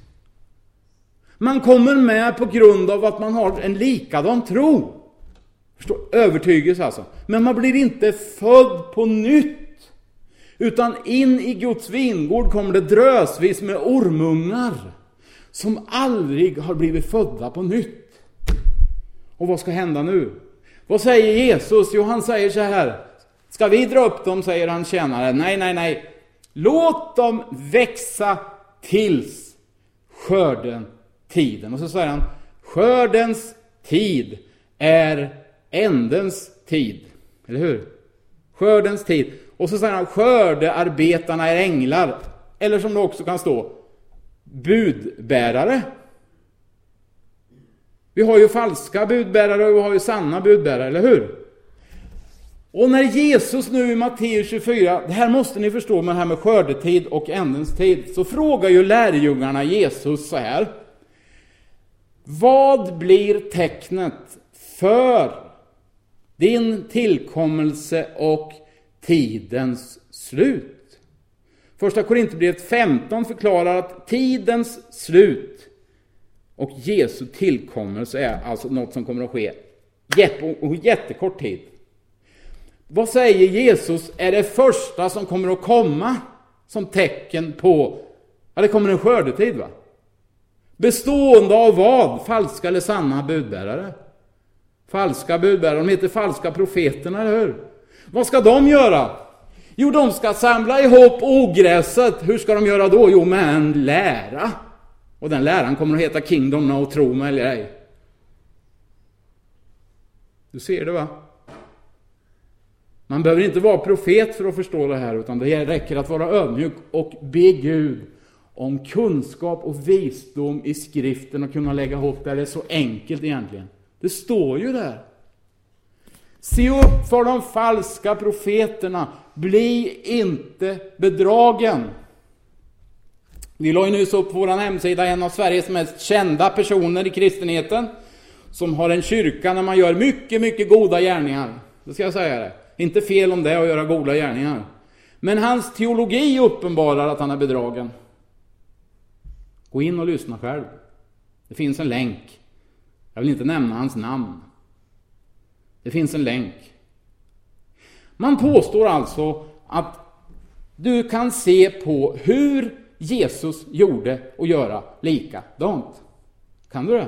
Man kommer med på grund av att man har en likadan tro. Förstår? Övertygelse alltså. Men man blir inte född på nytt. Utan in i Guds vingård kommer det drösvis med ormungar som aldrig har blivit födda på nytt. Och vad ska hända nu? Vad säger Jesus? Jo, han säger så här: ska vi dra upp dem, säger han tjänare. Nej, nej, nej. Låt dem växa tills skörden tiden. Och så säger han: skördens tid är ändens tid. Eller hur? Skördens tid. Och så säger han: skördearbetarna är änglar. Eller som det också kan stå, budbärare. Vi har ju falska budbärare och vi har ju sanna budbärare, eller hur? Och när Jesus nu i Matteus tjugofyra, det här måste ni förstå med det här med skördetid och ändens tid, så frågar ju lärjungarna Jesus så här: vad blir tecknet för din tillkommelse och tidens slut? Första Korinthierbrevet femton förklarar att tidens slut och Jesu tillkommelse är alltså något som kommer att ske på jättekort tid. Vad säger Jesus är det första som kommer att komma som tecken på, ja, det kommer en skördetid, va? Bestående av vad? Falska eller sanna budbärare? Falska budbärare, de heter falska profeterna, eller hur? Vad ska de göra? Jo, de ska samla ihop ogräset. Hur ska de göra då? Jo, med en lära. Och den läran kommer att heta Kingdom Now, tro mig eller ej. Du ser det, va? Man behöver inte vara profet för att förstå det här, utan det räcker att vara ödmjuk och be Gud om kunskap och visdom i skriften och kunna lägga ihop det. Det är så enkelt egentligen. Det står ju där. Se upp för de falska profeterna. Bli inte bedragen. Vi la ju nyss upp på vår hemsida en av Sveriges mest kända personer i kristenheten, som har en kyrka när man gör mycket, mycket goda gärningar. Det ska jag säga det. Inte fel om det att göra goda gärningar. Men hans teologi uppenbarar att han är bedragen. Gå in och lyssna själv. Det finns en länk. Jag vill inte nämna hans namn. Det finns en länk. Man påstår alltså att du kan se på hur Jesus gjorde och göra likadant. Kan du det?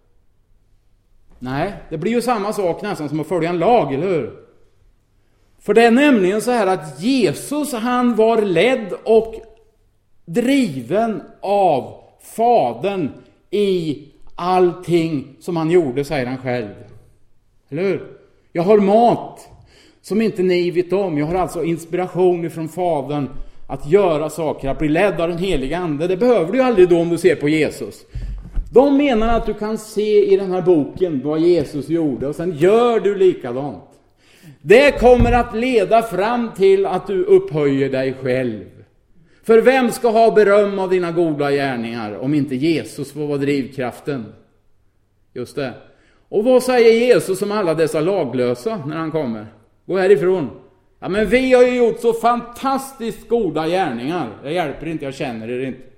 Nej, det blir ju samma sak nästan som att följa en lag, eller hur? För det är nämligen så här att Jesus, han var ledd och driven av Fadern i allting som han gjorde, säger han själv. Eller hur? Jag har mat som inte ni vet om. Jag har alltså inspiration från Fadern att göra saker, att bli ledd av den heliga ande. Det behöver du ju aldrig då om du ser på Jesus. De menar att du kan se i den här boken vad Jesus gjorde och sen gör du likadant. Det kommer att leda fram till att du upphöjer dig själv. För vem ska ha beröm av dina goda gärningar om inte Jesus får vara drivkraften? Just det. Och vad säger Jesus om alla dessa laglösa när han kommer? Gå härifrån. Ja, men vi har ju gjort så fantastiskt goda gärningar. Det hjälper inte, jag känner det inte.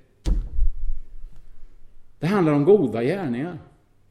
Det handlar om goda gärningar.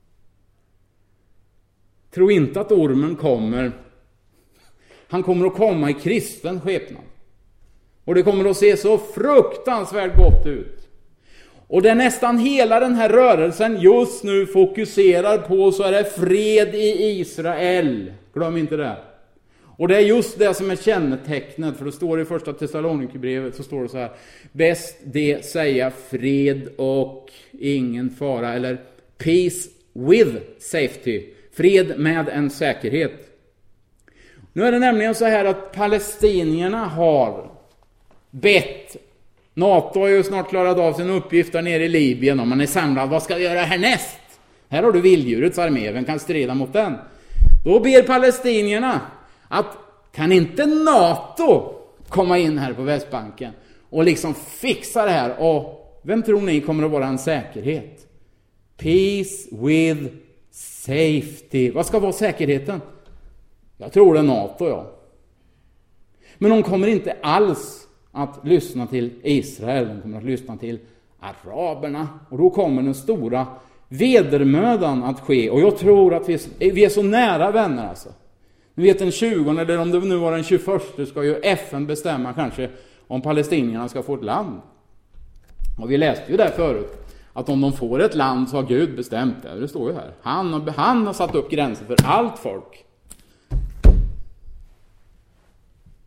Tro inte att ormen kommer. Han kommer att komma i kristen skepnad. Och det kommer att se så fruktansvärt gott ut. Och det är nästan hela den här rörelsen just nu fokuserar på, så är det fred i Israel. Glöm inte det. Och det är just det som är kännetecknet, för det står i första Thessalonikerbrevet, så står det så här: bäst det säga fred och ingen fara, eller peace with safety, fred med en säkerhet. Nu är det nämligen så här att palestinierna har bett. NATO har ju snart klarat av sin uppgift där nere i Libyen, och man är samlad, vad ska vi göra härnäst? Här har du vilddjurets armé, vem kan strida mot den? Då ber palestinierna att kan inte NATO komma in här på Västbanken och liksom fixa det här? Och vem tror ni kommer att vara en säkerhet? Peace with safety. Vad ska vara säkerheten? Jag tror det är NATO, ja. Men de kommer inte alls att lyssna till Israel. De kommer att lyssna till araberna. Och då kommer den stora vedermödan att ske. Och jag tror att vi är, vi är så nära vänner alltså. Ni vet, den tjugonde, eller om det nu var den tjugoförsta, ska ju F N bestämma kanske om palestinierna ska få ett land. Och vi läste ju där förut att om de får ett land så har Gud bestämt det. Det står ju här. Han har, han har satt upp gränser för allt folk.